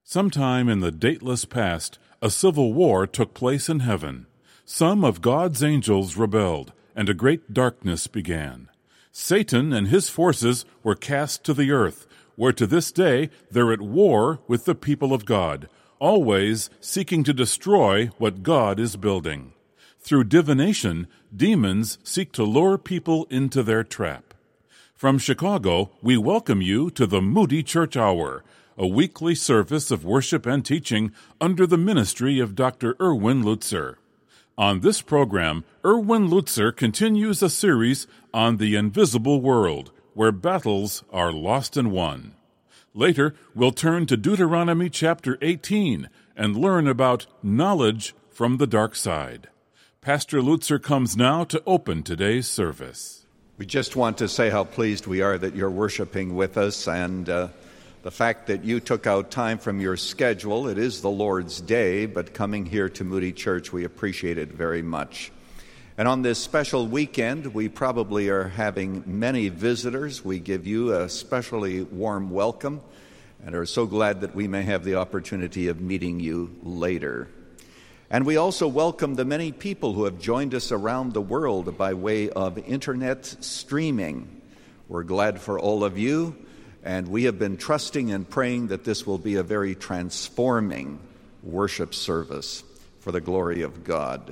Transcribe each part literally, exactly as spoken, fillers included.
Sometime in the dateless past, a civil war took place in heaven. Some of God's angels rebelled, and a great darkness began. Satan and his forces were cast to the earth, where to this day they're at war with the people of God, always seeking to destroy what God is building. Through divination, demons seek to lure people into their trap. From Chicago, we welcome you to the Moody Church Hour, a weekly service of worship and teaching under the ministry of Doctor Erwin Lutzer. On this program, Erwin Lutzer continues a series on the invisible world, where battles are lost and won. Later, we'll turn to Deuteronomy chapter eighteen and learn about knowledge from the dark side. Pastor Lutzer comes now to open today's service. We just want to say how pleased we are that you're worshiping with us, and uh, the fact that you took out time from your schedule. It is the Lord's Day, but coming here to Moody Church, we appreciate it very much. And on this special weekend, we probably are having many visitors. We give you a especially warm welcome and are so glad that we may have the opportunity of meeting you later. And we also welcome the many people who have joined us around the world by way of internet streaming. We're glad for all of you, and we have been trusting and praying that this will be a very transforming worship service for the glory of God.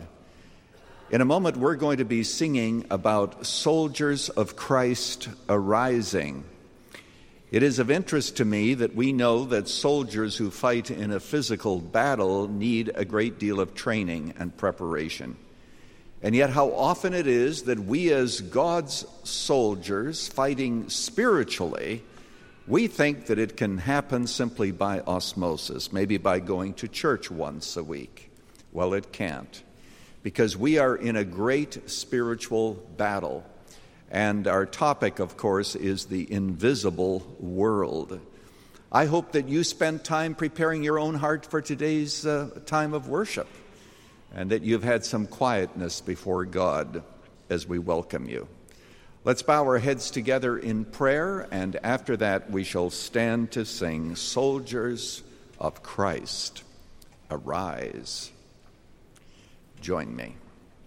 In a moment, we're going to be singing about soldiers of Christ arising. It is of interest to me that we know that soldiers who fight in a physical battle need a great deal of training and preparation. And yet how often it is that we as God's soldiers fighting spiritually, we think that it can happen simply by osmosis, maybe by going to church once a week. Well, it can't, because we are in a great spiritual battle. And our topic, of course, is the invisible world. I hope that you spend time preparing your own heart for today's uh, time of worship, and that you've had some quietness before God as we welcome you. Let's bow our heads together in prayer, and after that we shall stand to sing, Soldiers of Christ, Arise. Join me.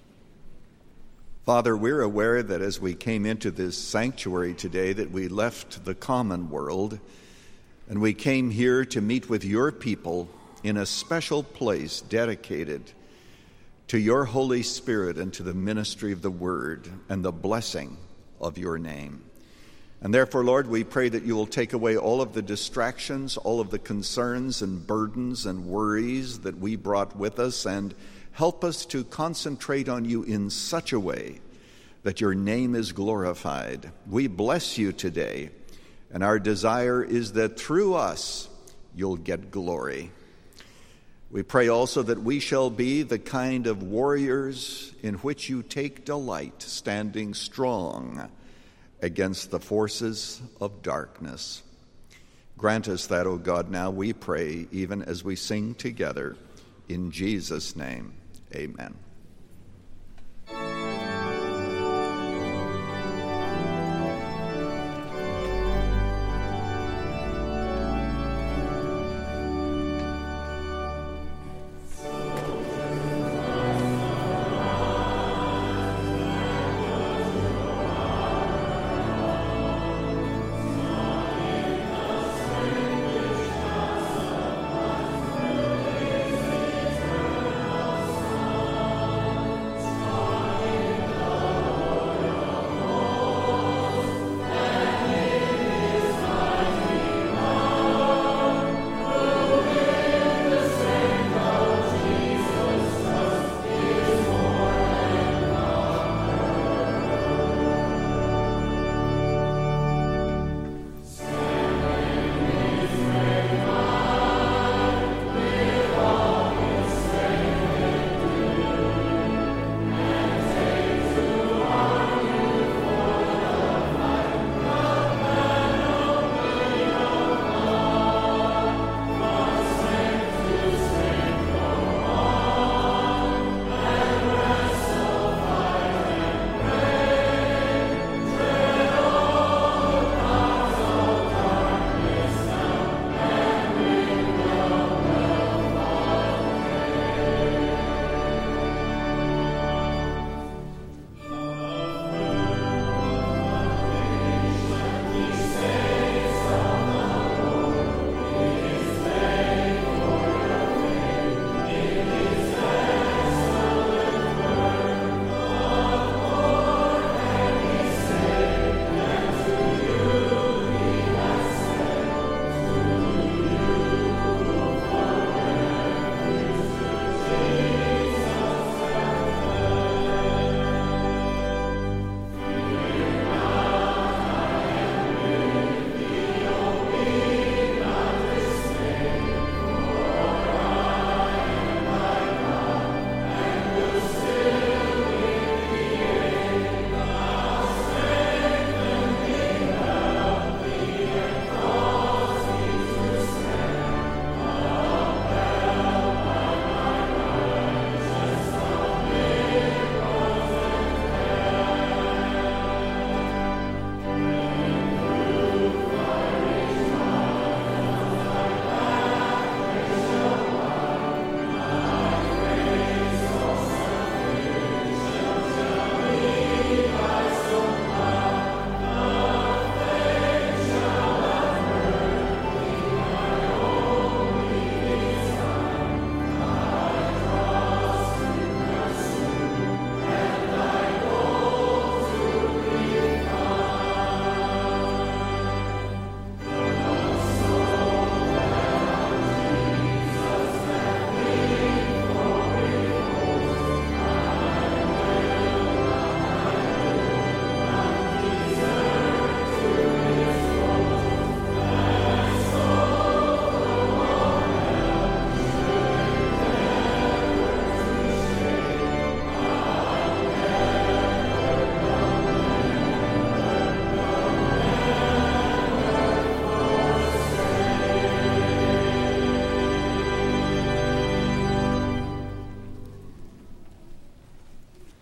Father, we're aware that as we came into this sanctuary today that we left the common world and we came here to meet with your people in a special place dedicated to your Holy Spirit and to the ministry of the Word and the blessing of your name. And therefore, Lord, we pray that you will take away all of the distractions, all of the concerns and burdens and worries that we brought with us, and help us to concentrate on you in such a way that your name is glorified. We bless you today, and our desire is that through us you'll get glory. We pray also that we shall be the kind of warriors in which you take delight, standing strong against the forces of darkness. Grant us that, O God, now we pray, even as we sing together. In Jesus' name, amen.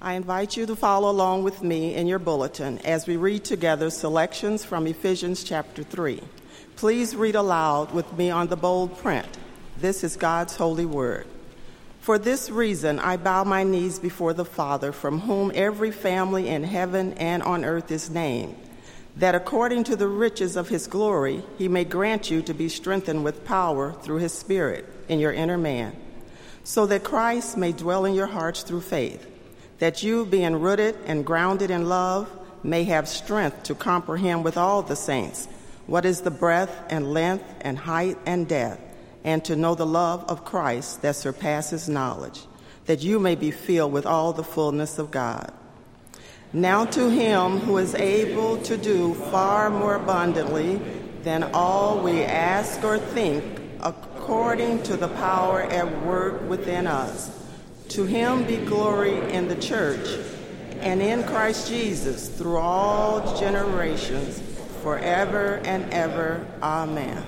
I invite you to follow along with me in your bulletin as we read together selections from Ephesians chapter three. Please read aloud with me on the bold print. This is God's holy word. For this reason I bow my knees before the Father, from whom every family in heaven and on earth is named, that according to the riches of his glory he may grant you to be strengthened with power through his Spirit in your inner man, so that Christ may dwell in your hearts through faith, that you, being rooted and grounded in love, may have strength to comprehend with all the saints what is the breadth and length and height and depth, and to know the love of Christ that surpasses knowledge, that you may be filled with all the fullness of God. Now to him who is able to do far more abundantly than all we ask or think, according to the power at work within us, to him be glory in the church and in Christ Jesus through all generations, forever and ever. Amen.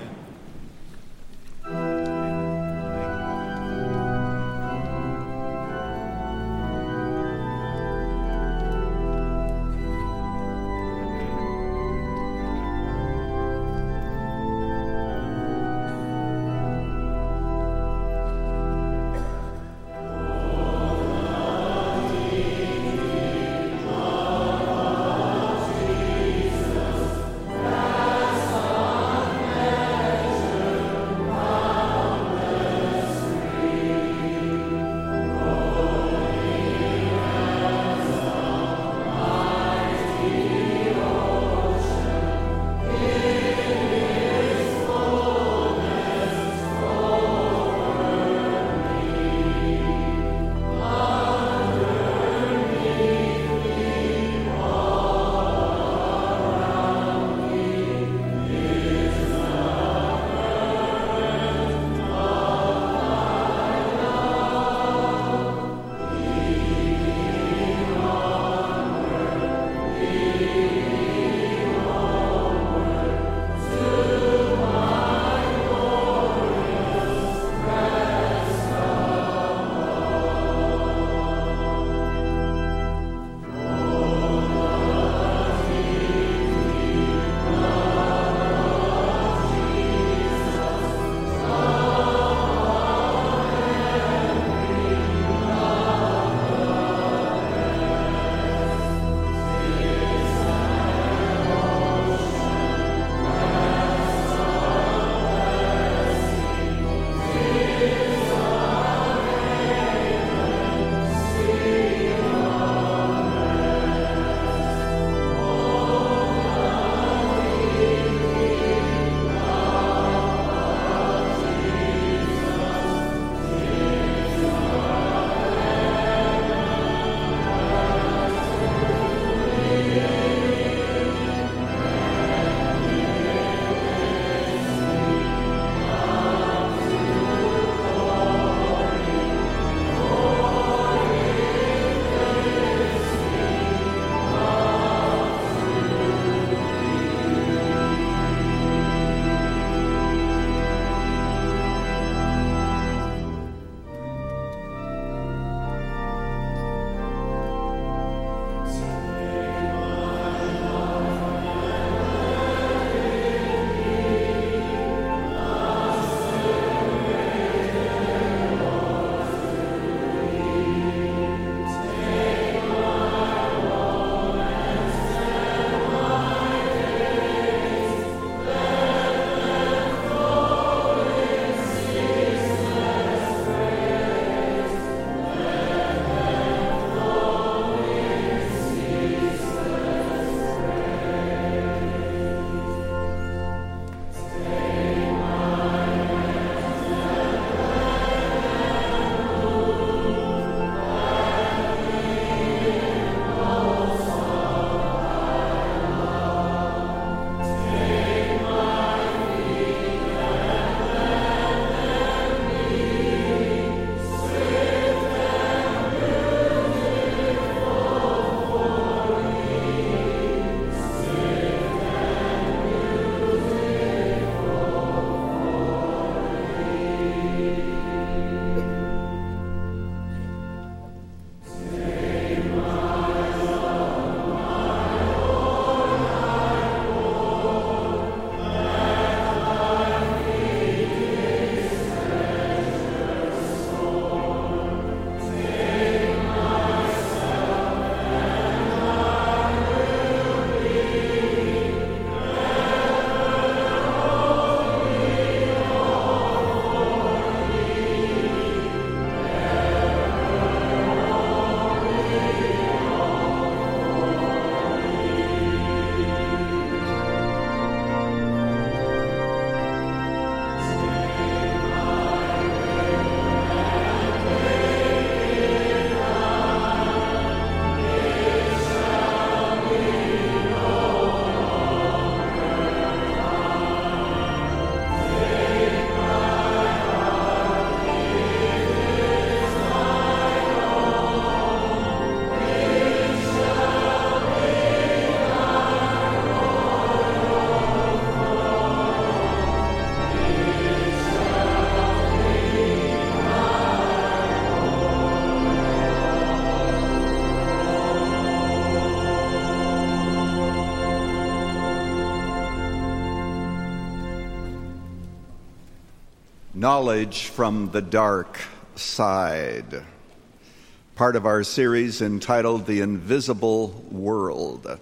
Knowledge from the Dark Side, part of our series entitled The Invisible World.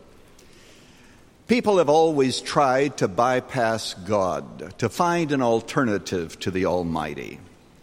People have always tried to bypass God, to find an alternative to the Almighty.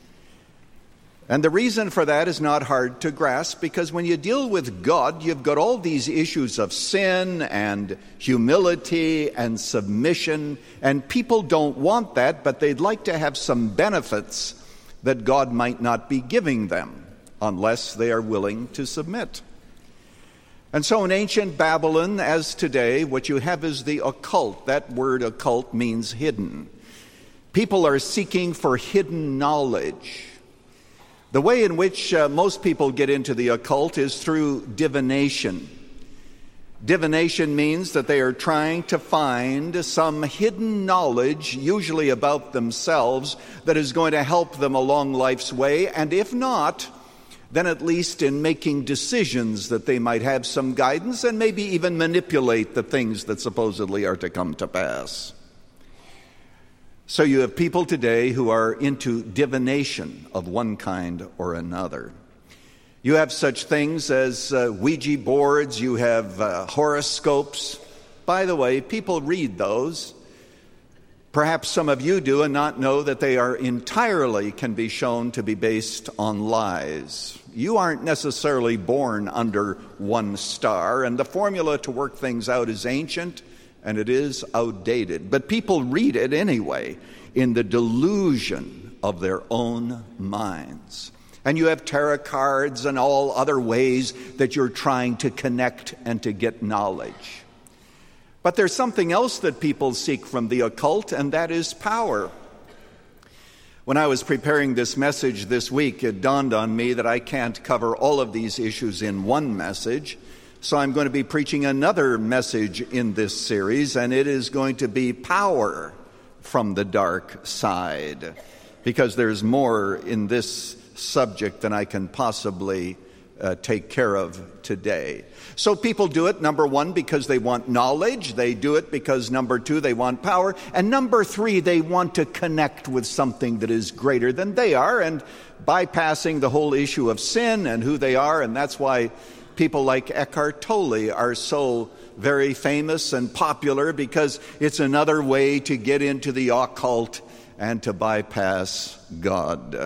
And the reason for that is not hard to grasp, because when you deal with God, you've got all these issues of sin and humility and submission, and people don't want that, but they'd like to have some benefits that God might not be giving them unless they are willing to submit. And so in ancient Babylon, as today, what you have is the occult. That word occult means hidden. People are seeking for hidden knowledge. The way in which uh, most people get into the occult is through divination. Divination means that they are trying to find some hidden knowledge, usually about themselves, that is going to help them along life's way, and if not, then at least in making decisions that they might have some guidance and maybe even manipulate the things that supposedly are to come to pass. So you have people today who are into divination of one kind or another. You have such things as uh, Ouija boards, you have uh, horoscopes. By the way, people read those. Perhaps some of you do and not know that they are entirely can be shown to be based on lies. You aren't necessarily born under one star, and the formula to work things out is ancient, and it is outdated. But people read it anyway in the delusion of their own minds. And you have tarot cards and all other ways that you're trying to connect and to get knowledge. But there's something else that people seek from the occult, and that is power. When I was preparing this message this week, it dawned on me that I can't cover all of these issues in one message. So I'm going to be preaching another message in this series, and it is going to be power from the dark side, because there's more in this subject than I can possibly uh, take care of today. So people do it, number one, because they want knowledge. They do it because, number two, they want power. And number three, they want to connect with something that is greater than they are, and bypassing the whole issue of sin and who they are, and that's why people like Eckhart Tolle are so very famous and popular, because it's another way to get into the occult and to bypass God.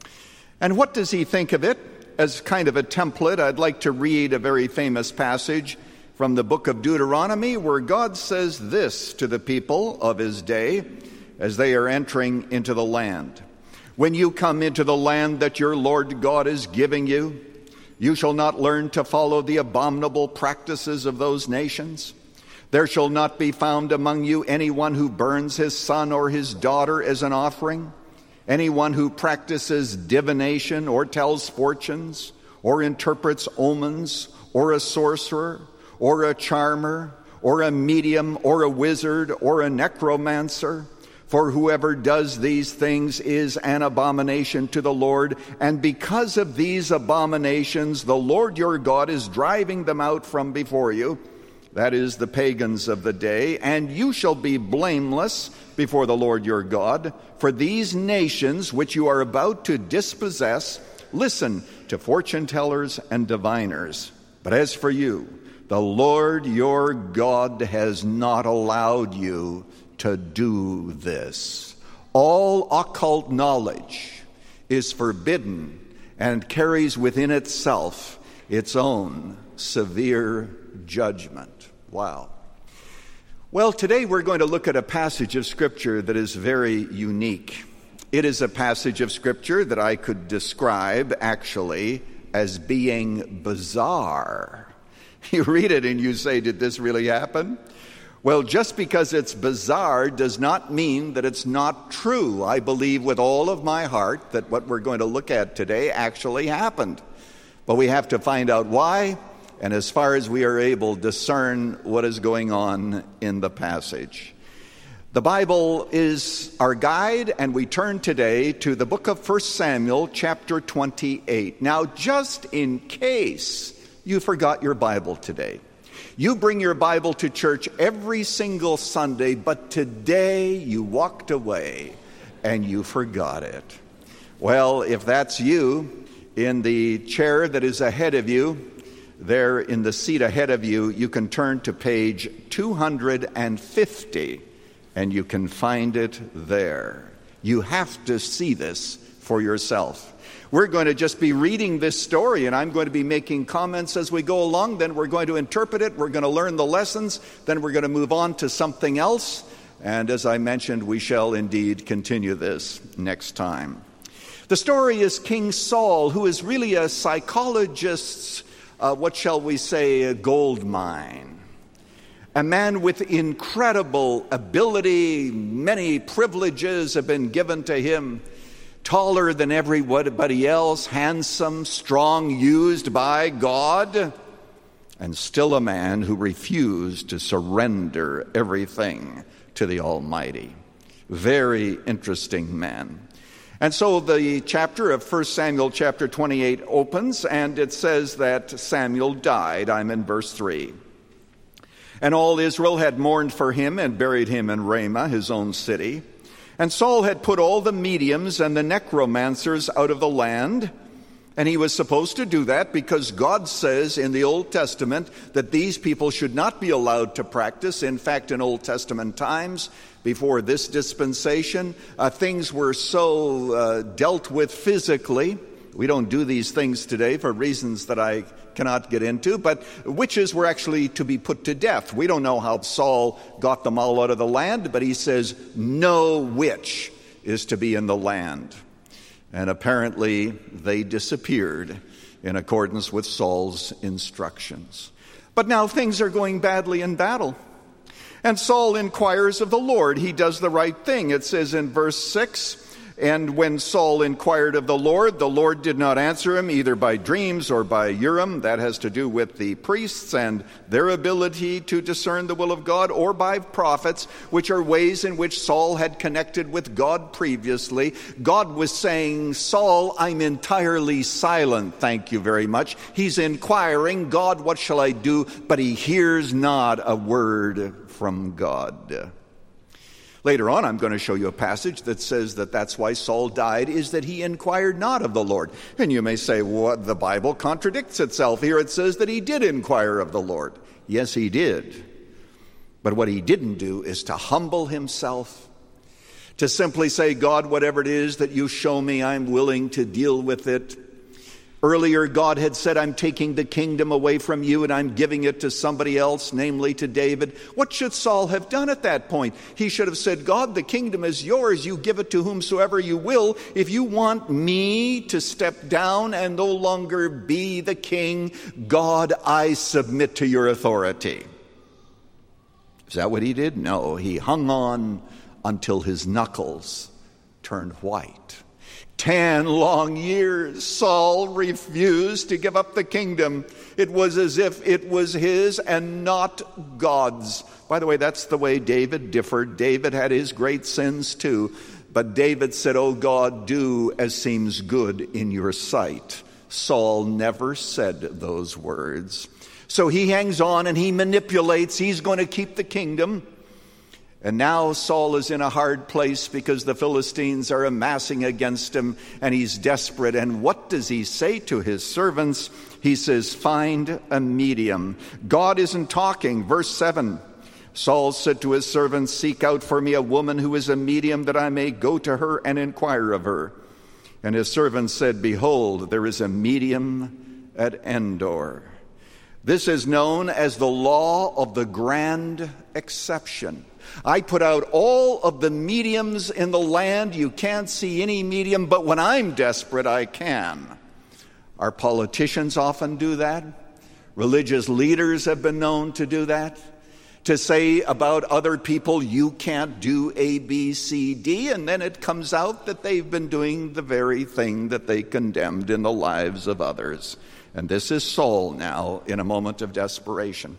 And what does he think of it? As kind of a template, I'd like to read a very famous passage from the book of Deuteronomy, where God says this to the people of his day as they are entering into the land. When you come into the land that your Lord God is giving you, you shall not learn to follow the abominable practices of those nations. There shall not be found among you anyone who burns his son or his daughter as an offering, anyone who practices divination or tells fortunes or interprets omens, or a sorcerer or a charmer or a medium or a wizard or a necromancer. For whoever does these things is an abomination to the Lord, and because of these abominations, the Lord your God is driving them out from before you. That is, the pagans of the day, and you shall be blameless before the Lord your God. For these nations which you are about to dispossess, listen to fortune tellers and diviners. But as for you, the Lord your God has not allowed you to do this. All occult knowledge is forbidden and carries within itself its own severe judgment. Wow. Well, today we're going to look at a passage of Scripture that is very unique. It is a passage of Scripture that I could describe, actually, as being bizarre. You read it and you say, did this really happen? Well, just because it's bizarre does not mean that it's not true. I believe with all of my heart that what we're going to look at today actually happened. But we have to find out why, and as far as we are able, discern what is going on in the passage. The Bible is our guide, and we turn today to the book of First Samuel, chapter twenty-eight. Now, just in case you forgot your Bible today, you bring your Bible to church every single Sunday, but today you walked away and you forgot it. Well, if that's you, in the chair that is ahead of you, there in the seat ahead of you, you can turn to page two hundred fifty, and you can find it there. You have to see this for yourself. We're going to just be reading this story, and I'm going to be making comments as we go along. Then we're going to interpret it. We're going to learn the lessons. Then we're going to move on to something else. And as I mentioned, we shall indeed continue this next time. The story is King Saul, who is really a psychologist's, uh, what shall we say, a gold mine. A man with incredible ability. Many privileges have been given to him. Taller than everybody else, handsome, strong, used by God, and still a man who refused to surrender everything to the Almighty. Very interesting man. And so the chapter of First Samuel chapter twenty-eight opens, and it says that Samuel died. I'm in verse three. And all Israel had mourned for him and buried him in Ramah, his own city. And Saul had put all the mediums and the necromancers out of the land, and he was supposed to do that because God says in the Old Testament that these people should not be allowed to practice. In fact, in Old Testament times, before this dispensation, uh, things were so uh, dealt with physically. We don't do these things today for reasons that I cannot get into, but witches were actually to be put to death. We don't know how Saul got them all out of the land, but he says no witch is to be in the land. And apparently they disappeared in accordance with Saul's instructions. But now things are going badly in battle. And Saul inquires of the Lord. He does the right thing. It says in verse six, and when Saul inquired of the Lord, the Lord did not answer him either by dreams or by Urim. That has to do with the priests and their ability to discern the will of God, or by prophets, which are ways in which Saul had connected with God previously. God was saying, Saul, I'm entirely silent, thank you very much. He's inquiring, God, what shall I do? But he hears not a word from God. Later on, I'm going to show you a passage that says that that's why Saul died, is that he inquired not of the Lord. And you may say, well, the Bible contradicts itself. Here it says that he did inquire of the Lord. Yes, he did. But what he didn't do is to humble himself, to simply say, God, whatever it is that you show me, I'm willing to deal with it. Earlier, God had said, I'm taking the kingdom away from you and I'm giving it to somebody else, namely to David. What should Saul have done at that point? He should have said, God, the kingdom is yours. You give it to whomsoever you will. If you want me to step down and no longer be the king, God, I submit to your authority. Is that what he did? No, he hung on until his knuckles turned white. Ten long years, Saul refused to give up the kingdom. It was as if it was his and not God's. By the way, that's the way David differed. David had his great sins too. But David said, oh God, do as seems good in your sight. Saul never said those words. So he hangs on and he manipulates. He's going to keep the kingdom. And now Saul is in a hard place because the Philistines are amassing against him and he's desperate. And what does he say to his servants? He says, find a medium. God isn't talking. Verse seven, Saul said to his servants, seek out for me a woman who is a medium that I may go to her and inquire of her. And his servants said, behold, there is a medium at Endor. This is known as the law of the grand exception. I put out all of the mediums in the land. You can't see any medium, but when I'm desperate, I can. Our politicians often do that. Religious leaders have been known to do that. To say about other people, you can't do A, B, C, D, and then it comes out that they've been doing the very thing that they condemned in the lives of others. And this is Saul now in a moment of desperation.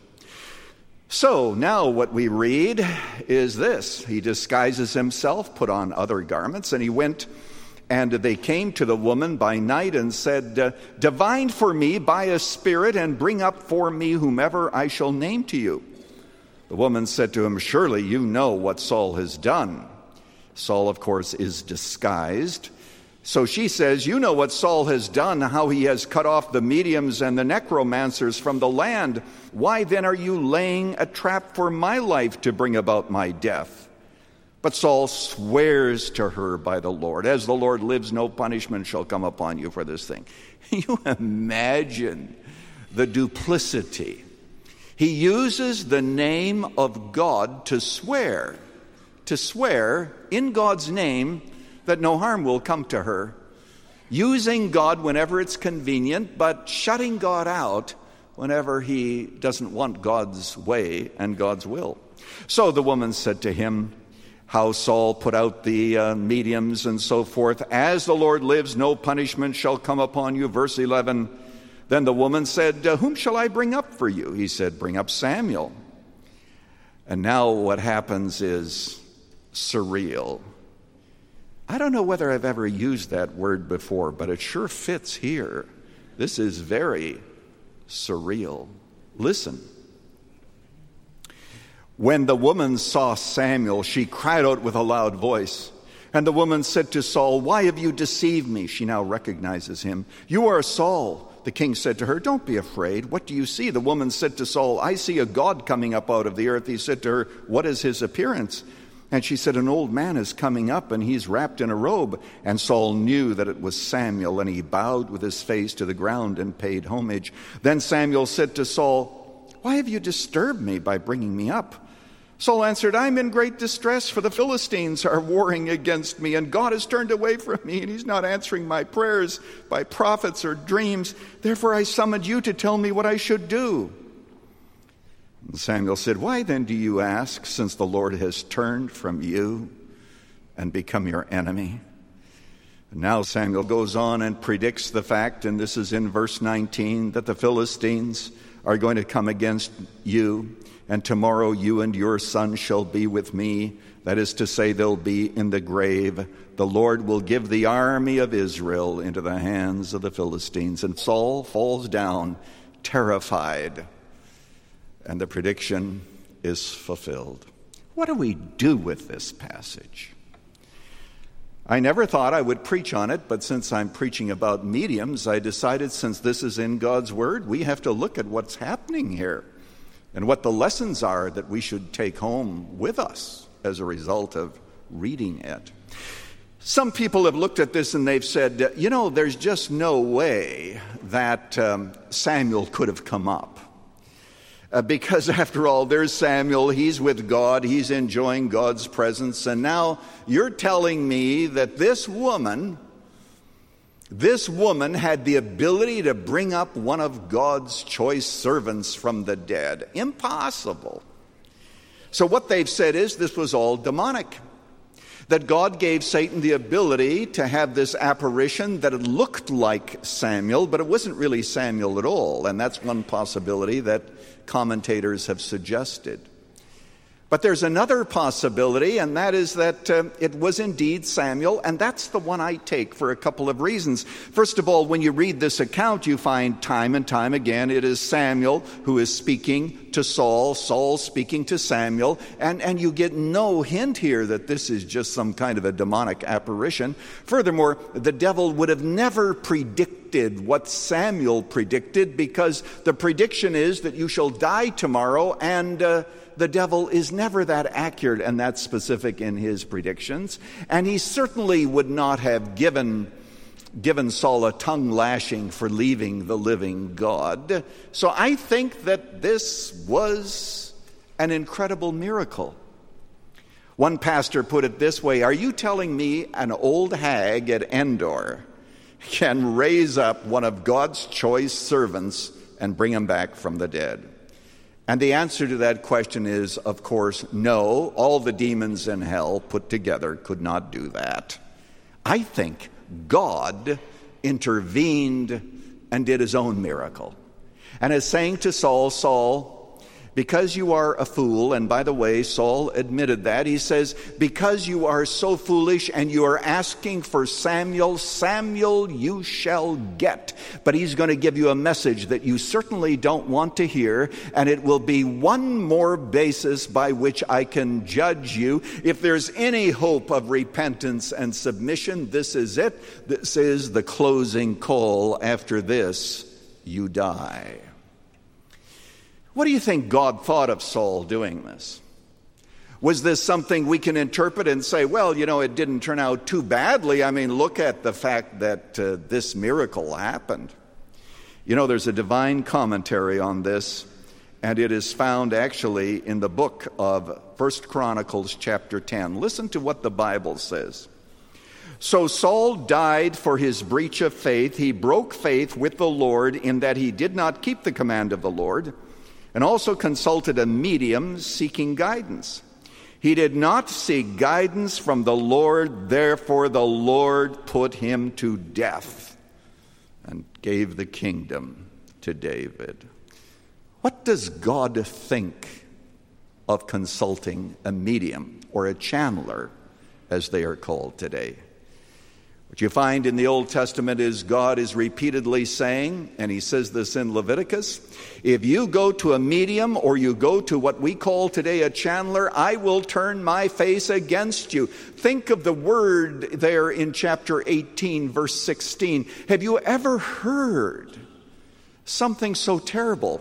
So now what we read is this. He disguises himself, put on other garments, and he went, and they came to the woman by night and said, divine for me by a spirit, and bring up for me whomever I shall name to you. The woman said to him, surely you know what Saul has done. Saul, of course, is disguised. So she says, you know what Saul has done, how he has cut off the mediums and the necromancers from the land. Why then are you laying a trap for my life to bring about my death? But Saul swears to her by the Lord, as the Lord lives, no punishment shall come upon you for this thing. You imagine the duplicity. He uses the name of God to swear, to swear in God's name that no harm will come to her, using God whenever it's convenient, but shutting God out whenever he doesn't want God's way and God's will. So the woman said to him, how Saul put out the uh, mediums and so forth. As the Lord lives, no punishment shall come upon you. Verse eleven, then the woman said, uh, whom shall I bring up for you? He said, bring up Samuel. And now what happens is surreal. I don't know whether I've ever used that word before, but it sure fits here. This is very surreal. Listen. When the woman saw Samuel, she cried out with a loud voice. And the woman said to Saul, why have you deceived me? She now recognizes him. You are Saul. The king said to her, don't be afraid. What do you see? The woman said to Saul, I see a God coming up out of the earth. He said to her, what is his appearance? And she said, an old man is coming up, and he's wrapped in a robe. And Saul knew that it was Samuel, and he bowed with his face to the ground and paid homage. Then Samuel said to Saul, why have you disturbed me by bringing me up? Saul answered, I'm in great distress, for the Philistines are warring against me, and God has turned away from me, and he's not answering my prayers by prophets or dreams. Therefore I summoned you to tell me what I should do. And Samuel said, why then do you ask, since the Lord has turned from you and become your enemy? And now Samuel goes on and predicts the fact, and this is in verse nineteen, that the Philistines are going to come against you, and tomorrow you and your son shall be with me. That is to say, they'll be in the grave. The Lord will give the army of Israel into the hands of the Philistines. And Saul falls down, terrified. And the prediction is fulfilled. What do we do with this passage? I never thought I would preach on it, but since I'm preaching about mediums, I decided since this is in God's Word, we have to look at what's happening here and what the lessons are that we should take home with us as a result of reading it. Some people have looked at this and they've said, you know, there's just no way that um, Samuel could have come up. Uh, because after all, there's Samuel, he's with God, he's enjoying God's presence, and now you're telling me that this woman, this woman had the ability to bring up one of God's choice servants from the dead. Impossible. So what they've said is this was all demonic. That God gave Satan the ability to have this apparition that it looked like Samuel, but it wasn't really Samuel at all. And that's one possibility that commentators have suggested. But there's another possibility, and that is that uh, it was indeed Samuel, and that's the one I take for a couple of reasons. First of all, when you read this account, you find time and time again it is Samuel who is speaking to Saul, Saul speaking to Samuel, and, and you get no hint here that this is just some kind of a demonic apparition. Furthermore, the devil would have never predicted what Samuel predicted, because the prediction is that you shall die tomorrow, and uh, the devil is never that accurate and that specific in his predictions. And he certainly would not have given, given Saul a tongue lashing for leaving the living God. So I think that this was an incredible miracle. One pastor put it this way: are you telling me an old hag at Endor can raise up one of God's choice servants and bring him back from the dead? And the answer to that question is, of course, no. All the demons in hell put together could not do that. I think God intervened and did his own miracle. And is saying to Saul, Saul, because you are a fool, and by the way, Saul admitted that. He says, because you are so foolish and you are asking for Samuel, Samuel you shall get. But he's going to give you a message that you certainly don't want to hear, and it will be one more basis by which I can judge you. If there's any hope of repentance and submission, this is it. This is the closing call. After this, you die. What do you think God thought of Saul doing this? Was this something we can interpret and say, well, you know, it didn't turn out too badly? I mean, look at the fact that uh, this miracle happened. You know, there's a divine commentary on this, and it is found actually in the book of First Chronicles chapter ten. Listen to what the Bible says. So Saul died for his breach of faith. He broke faith with the Lord in that he did not keep the command of the Lord, and also consulted a medium seeking guidance. He did not seek guidance from the Lord, therefore the Lord put him to death and gave the kingdom to David. What does God think of consulting a medium or a channeler, as they are called today? What you find in the Old Testament is God is repeatedly saying, and he says this in Leviticus, if you go to a medium or you go to what we call today a channeler, I will turn my face against you. Think of the word there in chapter eighteen, verse sixteen. Have you ever heard something so terrible?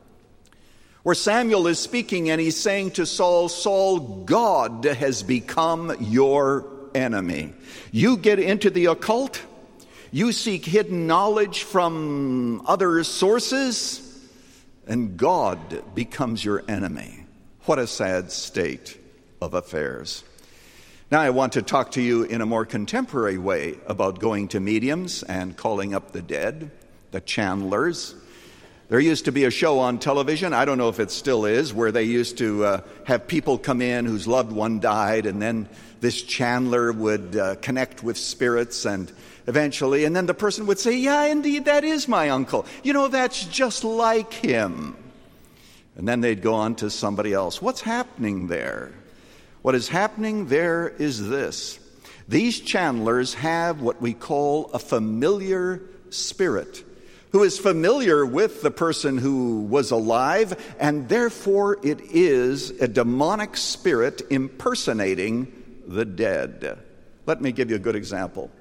Where Samuel is speaking and he's saying to Saul, Saul, God has become your enemy. You get into the occult, you seek hidden knowledge from other sources, and God becomes your enemy. What a sad state of affairs. Now I want to talk to you in a more contemporary way about going to mediums and calling up the dead, the channelers. There used to be a show on television, I don't know if it still is, where they used to uh, have people come in whose loved one died, and then this channeler would uh, connect with spirits, and eventually, and then the person would say, yeah, indeed, that is my uncle. You know, that's just like him. And then they'd go on to somebody else. What's happening there? What is happening there is this. These channelers have what we call a familiar spirit, who is familiar with the person who was alive, and therefore it is a demonic spirit impersonating the dead. Let me give you a good example.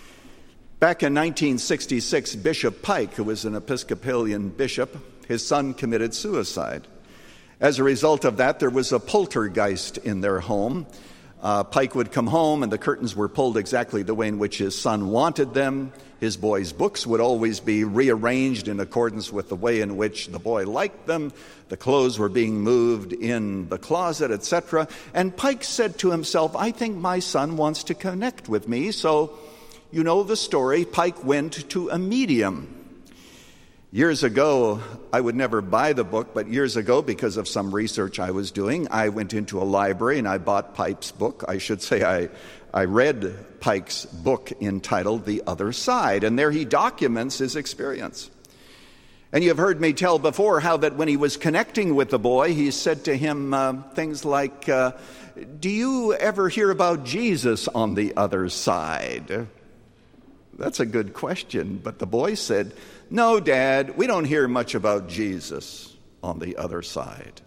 Back in nineteen sixty-six, Bishop Pike, who was an Episcopalian bishop, his son committed suicide. As a result of that, there was a poltergeist in their home. Uh, Pike would come home and the curtains were pulled exactly the way in which his son wanted them. His boy's books would always be rearranged in accordance with the way in which the boy liked them. The clothes were being moved in the closet, et cetera. And Pike said to himself, I think my son wants to connect with me. So, you know the story, Pike went to a medium. Years ago, I would never buy the book, but years ago, because of some research I was doing, I went into a library and I bought Pike's book. I should say I, I read Pike's book entitled The Other Side, and there he documents his experience. And you've heard me tell before how that when he was connecting with the boy, he said to him uh, things like, uh, do you ever hear about Jesus on the other side? That's a good question, but the boy said, no, Dad, we don't hear much about Jesus on the other side.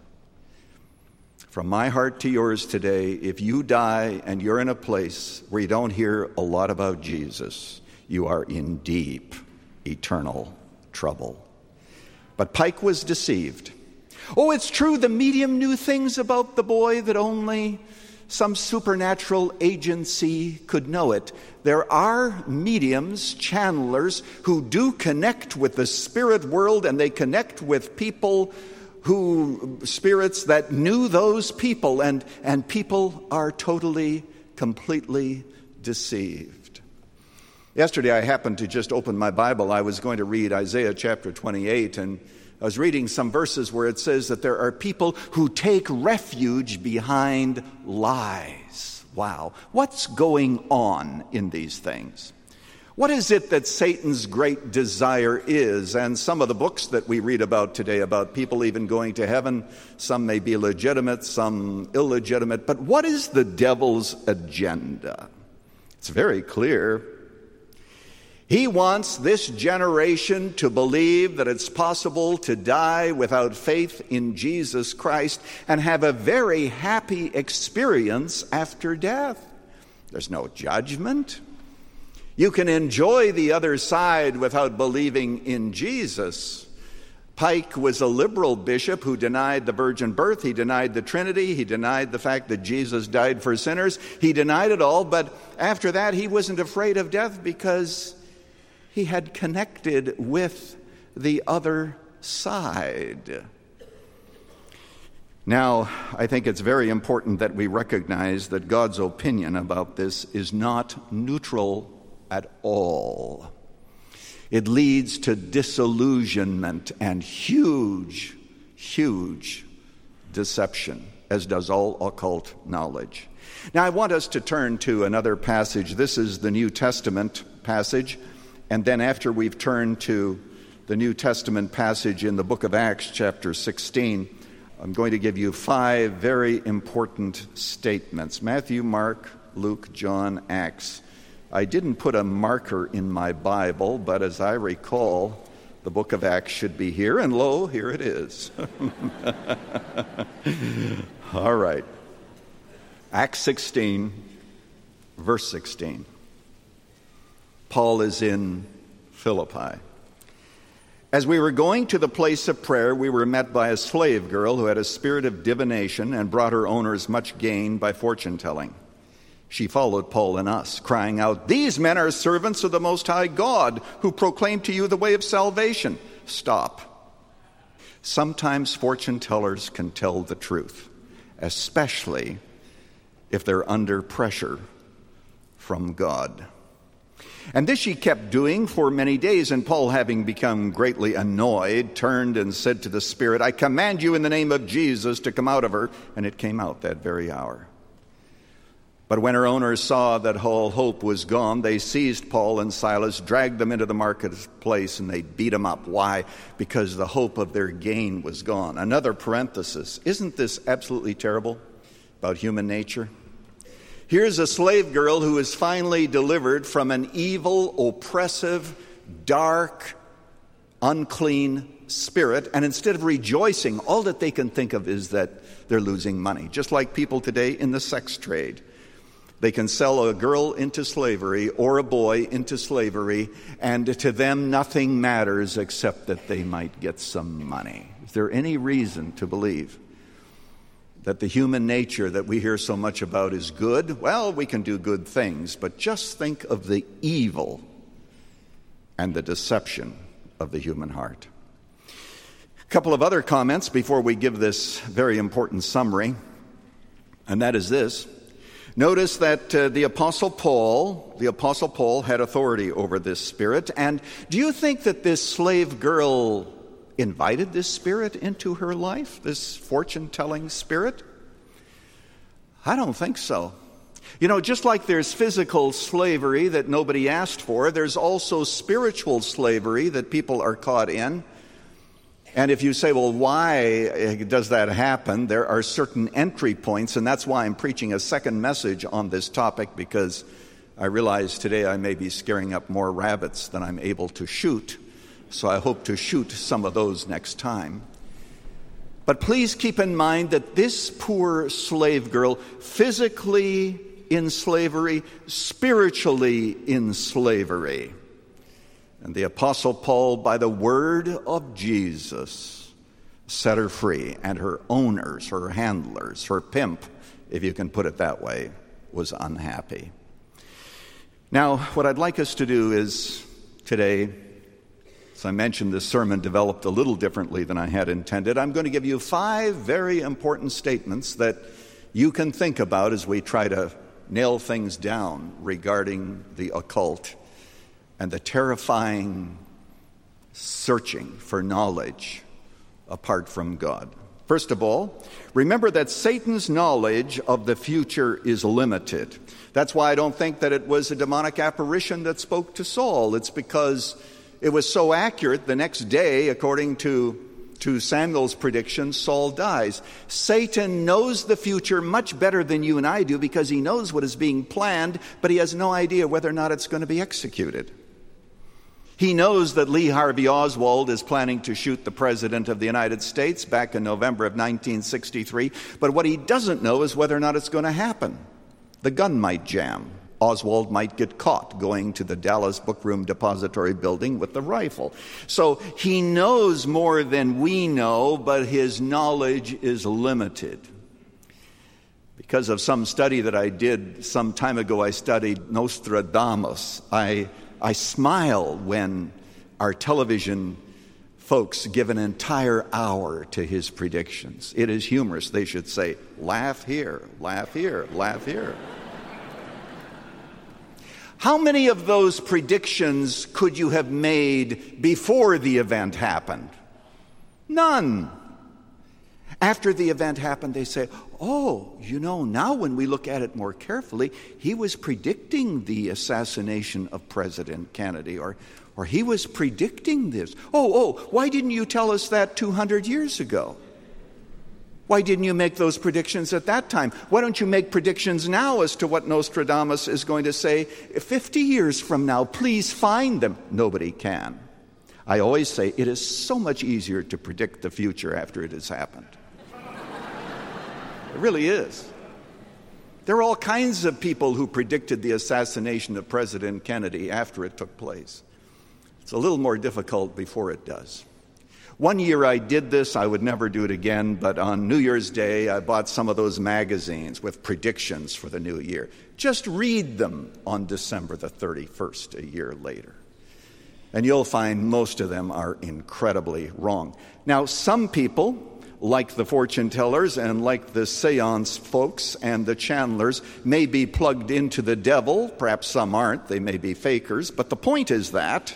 From my heart to yours today, if you die and you're in a place where you don't hear a lot about Jesus, you are in deep, eternal trouble. But Pike was deceived. Oh, it's true, the medium knew things about the boy that only some supernatural agency could know it. There are mediums, channelers, who do connect with the spirit world, and they connect with people who, spirits that knew those people, and, and people are totally, completely deceived. Yesterday I happened to just open my Bible. I was going to read Isaiah chapter twenty-eight, and I was reading some verses where it says that there are people who take refuge behind lies. Wow. What's going on in these things? What is it that Satan's great desire is? And some of the books that we read about today about people even going to heaven, some may be legitimate, some illegitimate, but what is the devil's agenda? It's very clear. He wants this generation to believe that it's possible to die without faith in Jesus Christ and have a very happy experience after death. There's no judgment. You can enjoy the other side without believing in Jesus. Pike was a liberal bishop who denied the virgin birth. He denied the Trinity. He denied the fact that Jesus died for sinners. He denied it all, but after that he wasn't afraid of death because he had connected with the other side. Now, I think it's very important that we recognize that God's opinion about this is not neutral at all. It leads to disillusionment and huge, huge deception, as does all occult knowledge. Now, I want us to turn to another passage. This is the New Testament passage. And then after we've turned to the New Testament passage in the book of Acts, chapter sixteen, I'm going to give you five very important statements. Matthew, Mark, Luke, John, Acts. I didn't put a marker in my Bible, but as I recall, the book of Acts should be here, and lo, here it is. All right. Acts sixteen, verse sixteen. Paul is in Philippi. As we were going to the place of prayer, we were met by a slave girl who had a spirit of divination and brought her owners much gain by fortune-telling. She followed Paul and us, crying out, "These men are servants of the Most High God, who proclaim to you the way of salvation." Stop. Sometimes fortune-tellers can tell the truth, especially if they're under pressure from God. And this she kept doing for many days, and Paul, having become greatly annoyed, turned and said to the spirit, "I command you in the name of Jesus to come out of her." And it came out that very hour. But when her owners saw that all hope was gone, they seized Paul and Silas, dragged them into the marketplace, and they beat them up. Why? Because the hope of their gain was gone. Another parenthesis. Isn't this absolutely terrible about human nature? Here's a slave girl who is finally delivered from an evil, oppressive, dark, unclean spirit, and instead of rejoicing, all that they can think of is that they're losing money, just like people today in the sex trade. They can sell a girl into slavery or a boy into slavery, and to them nothing matters except that they might get some money. Is there any reason to believe that the human nature that we hear so much about is good? Well, we can do good things, but just think of the evil and the deception of the human heart. A couple of other comments before we give this very important summary, and that is this. Notice that uh, the Apostle Paul, the Apostle Paul had authority over this spirit. And do you think that this slave girl invited this spirit into her life, this fortune-telling spirit? I don't think so. You know, just like there's physical slavery that nobody asked for, there's also spiritual slavery that people are caught in. And if you say, well, why does that happen? There are certain entry points, and that's why I'm preaching a second message on this topic, because I realize today I may be scaring up more rabbits than I'm able to shoot. So I hope to shoot some of those next time. But please keep in mind that this poor slave girl, physically in slavery, spiritually in slavery. And the Apostle Paul, by the word of Jesus, set her free. And her owners, her handlers, her pimp, if you can put it that way, was unhappy. Now, what I'd like us to do is today, as I mentioned, this sermon developed a little differently than I had intended. I'm going to give you five very important statements that you can think about as we try to nail things down regarding the occult and the terrifying searching for knowledge apart from God. First of all, remember that Satan's knowledge of the future is limited. That's why I don't think that it was a demonic apparition that spoke to Saul. It's because it was so accurate. The next day, according to, to Samuel's prediction, Saul dies. Satan knows the future much better than you and I do because he knows what is being planned, but he has no idea whether or not it's going to be executed. He knows that Lee Harvey Oswald is planning to shoot the President of the United States back in November of nineteen sixty-three, but what he doesn't know is whether or not it's going to happen. The gun might jam. Oswald might get caught going to the Dallas Bookroom Depository building with the rifle. So he knows more than we know, but his knowledge is limited. Because of some study that I did some time ago, I studied Nostradamus. I I smile when our television folks give an entire hour to his predictions. It is humorous. They should say, laugh here, laugh here, laugh here. How many of those predictions could you have made before the event happened? None. After the event happened, they say, oh, you know, now when we look at it more carefully, he was predicting the assassination of President Kennedy, or, or he was predicting this. Oh, oh, why didn't you tell us that two hundred years ago? Why didn't you make those predictions at that time? Why don't you make predictions now as to what Nostradamus is going to say fifty years from now? Please find them. Nobody can. I always say it is so much easier to predict the future after it has happened. It really is. There are all kinds of people who predicted the assassination of President Kennedy after it took place. It's a little more difficult before it does. One year I did this, I would never do it again, but on New Year's Day I bought some of those magazines with predictions for the new year. Just read them on December the thirty-first, a year later. And you'll find most of them are incredibly wrong. Now, some people, like the fortune tellers and like the seance folks and the channelers, may be plugged into the devil. Perhaps some aren't. They may be fakers. But the point is that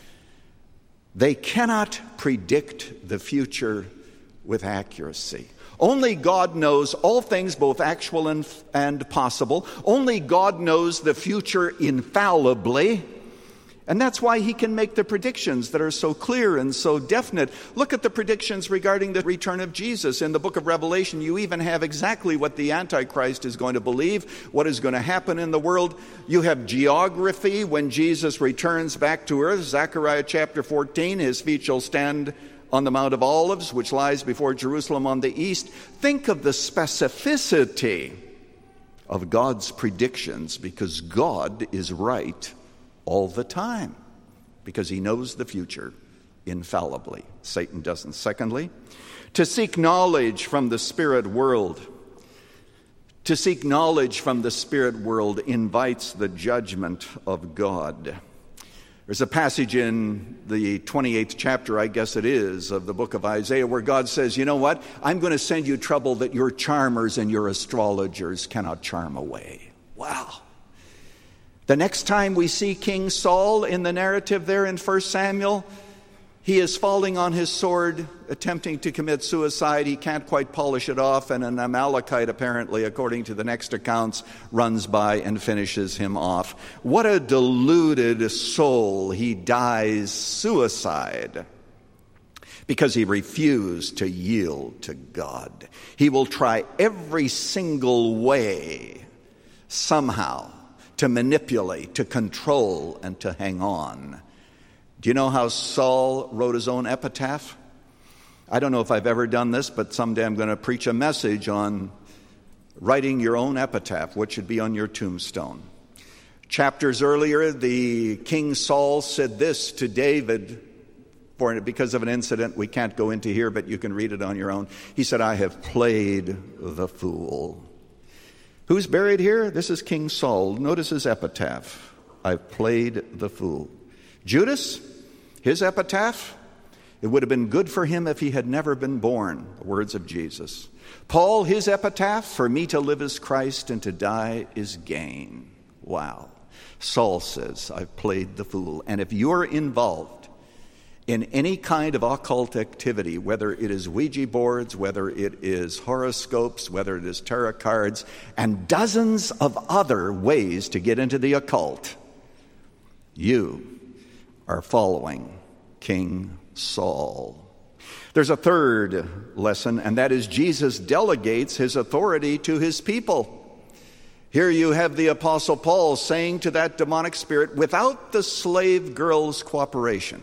they cannot predict the future with accuracy. Only God knows all things, both actual and, and possible. Only God knows the future infallibly. And that's why he can make the predictions that are so clear and so definite. Look at the predictions regarding the return of Jesus. In the book of Revelation, you even have exactly what the Antichrist is going to believe, what is going to happen in the world. You have geography when Jesus returns back to earth. Zechariah chapter fourteen, his feet shall stand on the Mount of Olives, which lies before Jerusalem on the east. Think of the specificity of God's predictions, because God is right all the time, because he knows the future infallibly. Satan doesn't. Secondly, to seek knowledge from the spirit world. To seek knowledge from the spirit world invites the judgment of God. There's a passage in the twenty-eighth chapter, I guess it is, of the book of Isaiah, where God says, you know what? I'm going to send you trouble that your charmers and your astrologers cannot charm away. Wow. The next time we see King Saul in the narrative there in First Samuel, he is falling on his sword, attempting to commit suicide. He can't quite polish it off, and an Amalekite, apparently, according to the next accounts, runs by and finishes him off. What a deluded soul. He dies suicide because he refused to yield to God. He will try every single way, somehow, to manipulate, to control, and to hang on. Do you know how Saul wrote his own epitaph? I don't know if I've ever done this, but someday I'm going to preach a message on writing your own epitaph, what should be on your tombstone. Chapters earlier, the King Saul said this to David, for because of an incident we can't go into here, but you can read it on your own. He said, I have played the fool. Who's buried here? This is King Saul. Notice his epitaph. I've played the fool. Judas, his epitaph, it would have been good for him if he had never been born, the words of Jesus. Paul, his epitaph, for me to live is Christ and to die is gain. Wow. Saul says, I've played the fool. And if you're involved in any kind of occult activity, whether it is Ouija boards, whether it is horoscopes, whether it is tarot cards, and dozens of other ways to get into the occult, you are following King Saul. There's a third lesson, and that is Jesus delegates his authority to his people. Here you have the Apostle Paul saying to that demonic spirit, without the slave girl's cooperation.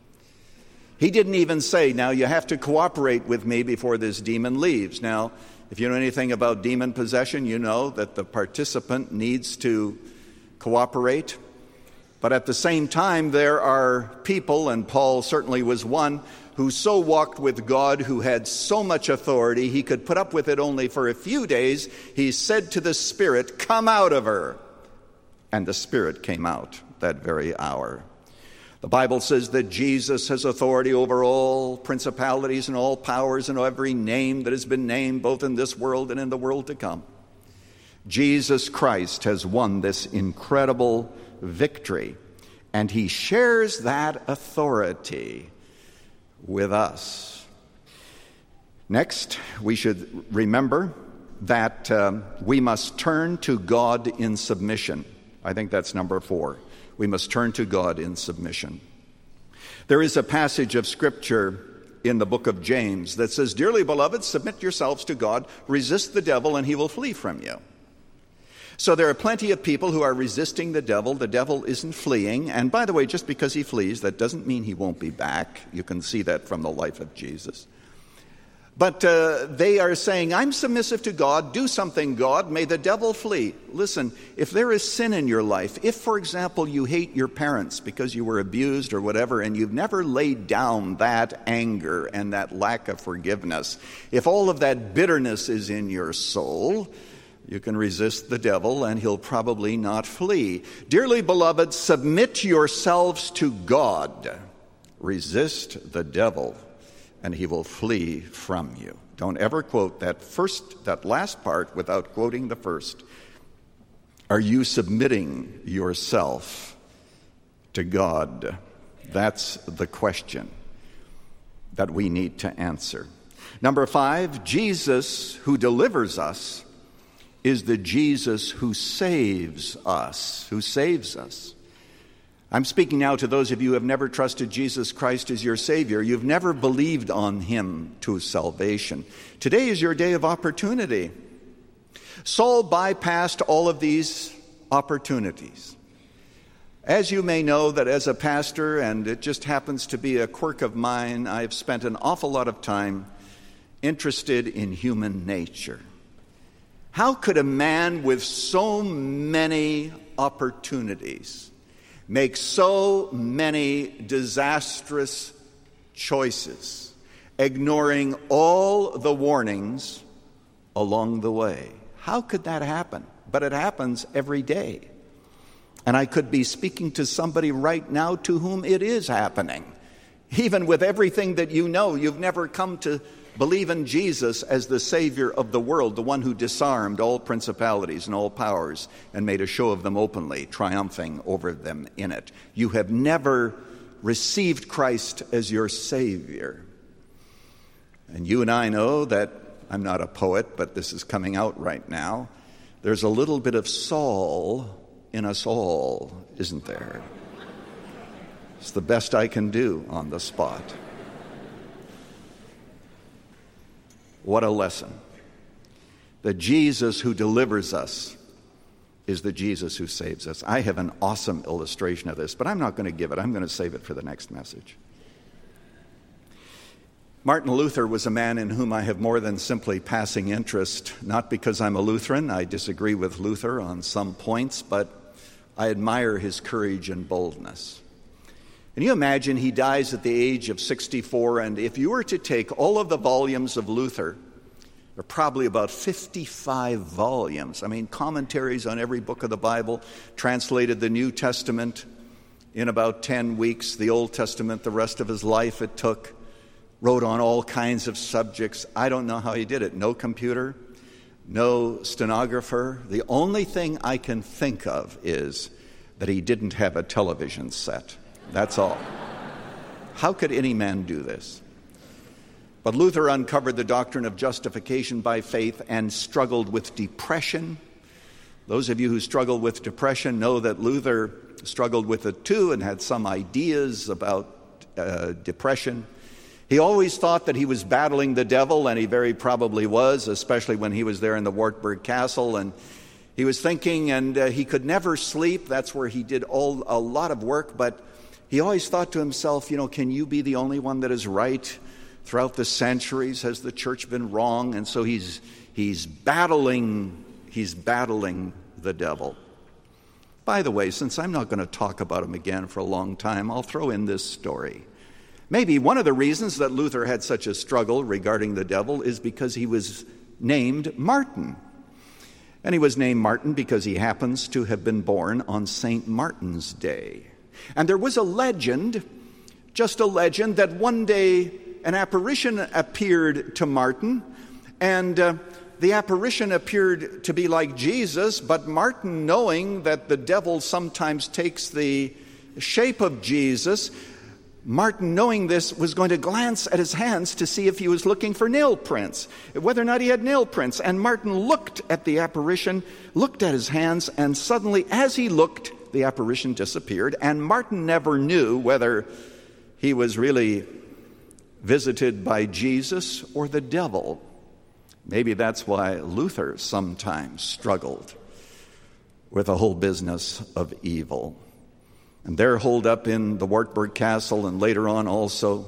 He didn't even say, now you have to cooperate with me before this demon leaves. Now, if you know anything about demon possession, you know that the participant needs to cooperate. But at the same time, there are people, and Paul certainly was one, who so walked with God, who had so much authority, he could put up with it only for a few days. He said to the spirit, come out of her. And the spirit came out that very hour. The Bible says that Jesus has authority over all principalities and all powers and every name that has been named, both in this world and in the world to come. Jesus Christ has won this incredible victory, and he shares that authority with us. Next, we should remember that um, we must turn to God in submission. I think that's number four. We must turn to God in submission. There is a passage of Scripture in the book of James that says, dearly beloved, submit yourselves to God, resist the devil, and he will flee from you. So there are plenty of people who are resisting the devil. The devil isn't fleeing. And by the way, just because he flees, that doesn't mean he won't be back. You can see that from the life of Jesus. But uh, they are saying, I'm submissive to God. Do something, God. May the devil flee. Listen, if there is sin in your life, if, for example, you hate your parents because you were abused or whatever, and you've never laid down that anger and that lack of forgiveness, if all of that bitterness is in your soul, you can resist the devil and he'll probably not flee. Dearly beloved, submit yourselves to God. Resist the devil, and he will flee from you. Don't ever quote that first, that last part without quoting the first. Are you submitting yourself to God? That's the question that we need to answer. Number five, Jesus who delivers us is the Jesus who saves us, who saves us. I'm speaking now to those of you who have never trusted Jesus Christ as your Savior. You've never believed on him to salvation. Today is your day of opportunity. Saul bypassed all of these opportunities. As you may know, that as a pastor, and it just happens to be a quirk of mine, I've spent an awful lot of time interested in human nature. How could a man with so many opportunities make so many disastrous choices, ignoring all the warnings along the way? How could that happen? But it happens every day. And I could be speaking to somebody right now to whom it is happening. Even with everything that you know, you've never come to believe in Jesus as the Savior of the world, the one who disarmed all principalities and all powers and made a show of them openly, triumphing over them in it. You have never received Christ as your Savior. And you and I know that, I'm not a poet, but this is coming out right now, there's a little bit of Saul in us all, isn't there? It's the best I can do on the spot. What a lesson. The Jesus who delivers us is the Jesus who saves us. I have an awesome illustration of this, but I'm not going to give it. I'm going to save it for the next message. Martin Luther was a man in whom I have more than simply passing interest, not because I'm a Lutheran. I disagree with Luther on some points, but I admire his courage and boldness. Can you imagine he dies at the age of sixty-four, and if you were to take all of the volumes of Luther, there are probably about fifty-five volumes. I mean, commentaries on every book of the Bible, translated the New Testament in about ten weeks, the Old Testament, the rest of his life it took, wrote on all kinds of subjects. I don't know how he did it. No computer, no stenographer. The only thing I can think of is that he didn't have a television set. That's all. How could any man do this? But Luther uncovered the doctrine of justification by faith and struggled with depression. Those of you who struggle with depression know that Luther struggled with it too and had some ideas about uh, depression. He always thought that he was battling the devil, and he very probably was, especially when he was there in the Wartburg Castle. And he was thinking, and uh, he could never sleep. That's where he did all a lot of work. But he always thought to himself, you know, can you be the only one that is right? Throughout the centuries, has the church been wrong? And so he's he's battling, he's battling the devil. By the way, since I'm not going to talk about him again for a long time, I'll throw in this story. Maybe one of the reasons that Luther had such a struggle regarding the devil is because he was named Martin. And he was named Martin because he happens to have been born on Saint Martin's Day. And there was a legend, just a legend, that one day an apparition appeared to Martin, and uh, the apparition appeared to be like Jesus, but Martin, knowing that the devil sometimes takes the shape of Jesus, Martin, knowing this, was going to glance at his hands to see if he was looking for nail prints, whether or not he had nail prints. And Martin looked at the apparition, looked at his hands, and suddenly, as he looked, the apparition disappeared. And Martin never knew whether he was really visited by Jesus or the devil. Maybe that's why Luther sometimes struggled with the whole business of evil. And there, holed up in the Wartburg Castle, and later on also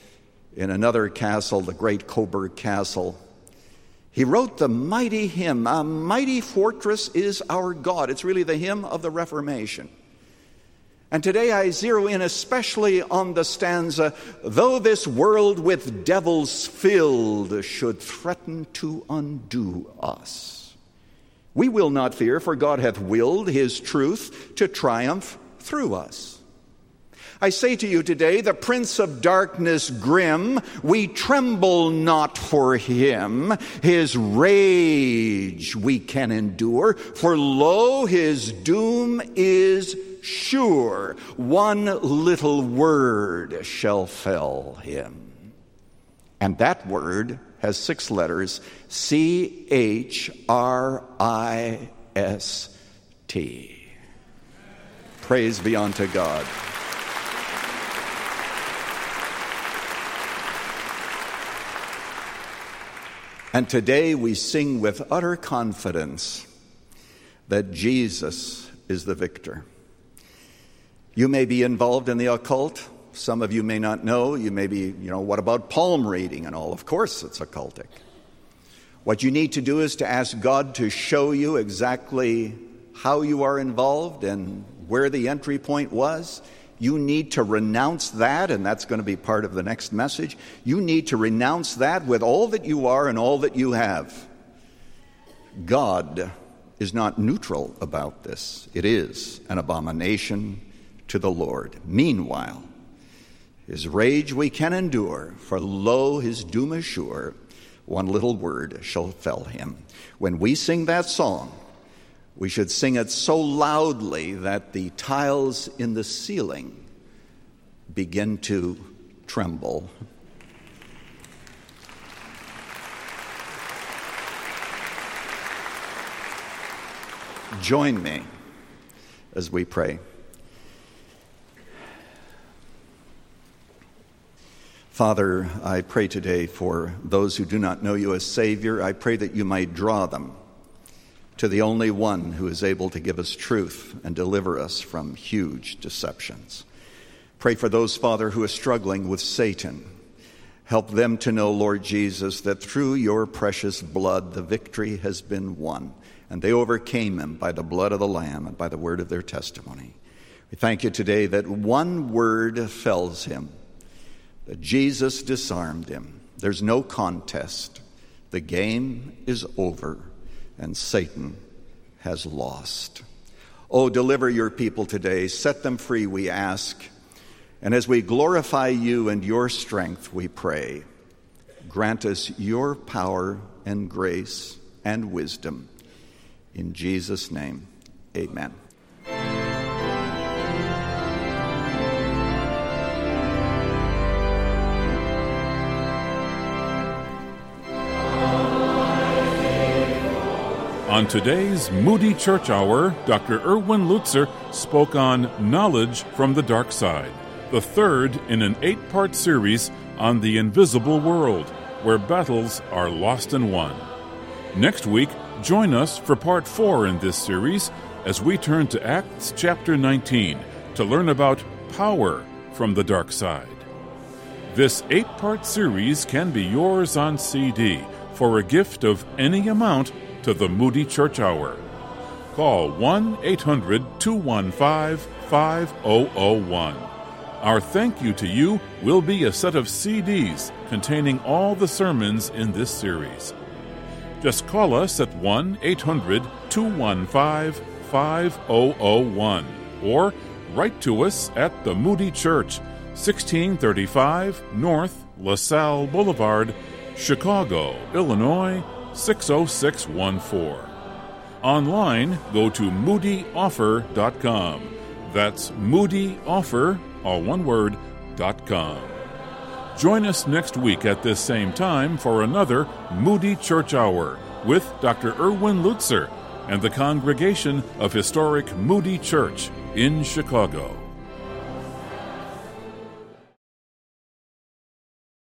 in another castle, the great Coburg Castle, he wrote the mighty hymn, "A Mighty Fortress is Our God." It's really the hymn of the Reformation. And today I zero in especially on the stanza, "Though this world with devils filled should threaten to undo us, we will not fear, for God hath willed his truth to triumph through us. I say to you today, the prince of darkness grim, we tremble not for him. His rage we can endure, for lo, his doom is sure. One little word shall fell him." And that word has six letters, C H R I S T. Praise be unto God. And today we sing with utter confidence that Jesus is the victor. You may be involved in the occult. Some of you may not know. You may be, you know, what about palm reading and all? Of course it's occultic. What you need to do is to ask God to show you exactly how you are involved and where the entry point was. You need to renounce that, and that's going to be part of the next message. You need to renounce that with all that you are and all that you have. God is not neutral about this. It is an abomination to the Lord. Meanwhile, his rage we can endure, for lo, his doom is sure. One little word shall fell him. When we sing that song, we should sing it so loudly that the tiles in the ceiling begin to tremble. Join me as we pray. Father, I pray today for those who do not know you as Savior. I pray that you might draw them to the only one who is able to give us truth and deliver us from huge deceptions. Pray for those, Father, who are struggling with Satan. Help them to know, Lord Jesus, that through your precious blood the victory has been won, and they overcame him by the blood of the Lamb and by the word of their testimony. We thank you today that one word fells him, that Jesus disarmed him. There's no contest. The game is over, and Satan has lost. Oh, deliver your people today. Set them free, we ask. And as we glorify you and your strength, we pray, grant us your power and grace and wisdom. In Jesus' name, amen. On today's Moody Church Hour, Doctor Erwin Lutzer spoke on Knowledge from the Dark Side, the third in an eight-part series on the invisible world, where battles are lost and won. Next week, join us for part four in this series as we turn to Acts chapter nineteen to learn about power from the dark side. This eight-part series can be yours on C D for a gift of any amount to the Moody Church Hour. Call one eight hundred two one five five zero zero one. Our thank you to you will be a set of C Ds containing all the sermons in this series. Just call us at one eight hundred two one five five zero zero one or write to us at the Moody Church, sixteen thirty-five North LaSalle Boulevard, Chicago, Illinois, six oh six one four. Online, go to moody offer dot com. That's moody offer, all one word, dot com. Join us next week at this same time for another Moody Church Hour with Doctor Erwin Lutzer and the congregation of historic Moody Church in Chicago.